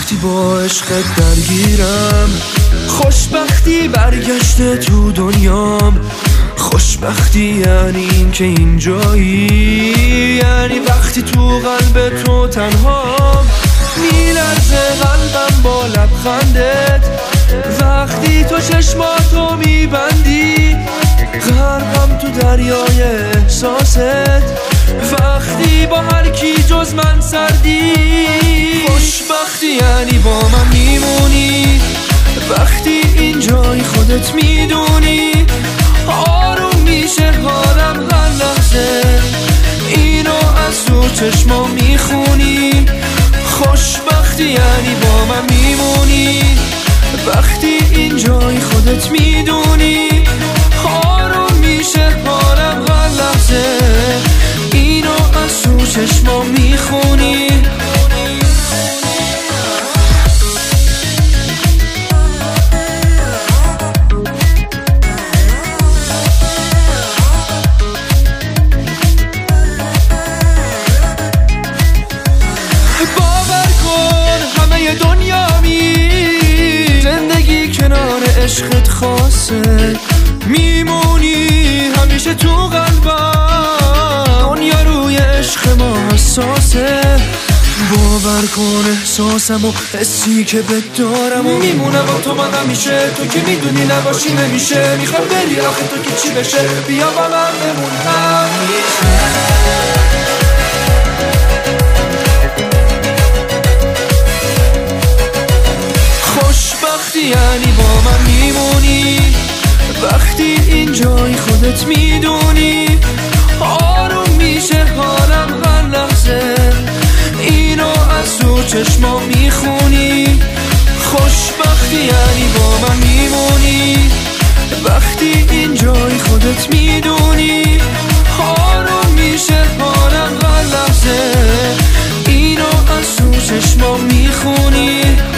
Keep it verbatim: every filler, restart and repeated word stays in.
وقتی با عشقت درگیرم، خوشبختی برگشته تو دنیام. خوشبختی یعنی این که اینجایی، یعنی وقتی تو قلب تو تنهام. میلرزه قلبم با لبخندت، وقتی تو چشماتو میبندی. غرقم تو دریای احساست، وقتی با هر کی جز من سردی. خوشبختی یعنی با من میمونی، وقتی اینجای خودت میدونی. آروم میشه حالم هر لحظه، اینو از تو چشما میخونی. خوشبختی یعنی با من میمونی، وقتی اینجای خودت میدونی. آروم میشه حالم هر لحظه، اینو از تو چشما میخونی. عشقت خاصه، میمونی همیشه تو قلبم. دنیا روی عشق ما حساسه، باور کن احساسم و حسی که بهت دارم و میمونم با تو من همیشه. تو که میدونی نباشی نمیشه، میخوام بری آخه تو که چی بشه. بیا با من بمون همیشه. خوشبختی یعنی با من میمونی، وقتی اینجای خودت میدونی. آروم میشه حالم هر لحظه، اینو از تو چشما میخونی. خوشبختی یعنی با من میمونی، وقتی اینجای خودت میدونی. آروم میشه حالم هر لحظه، اینو از تو چشما میخونی.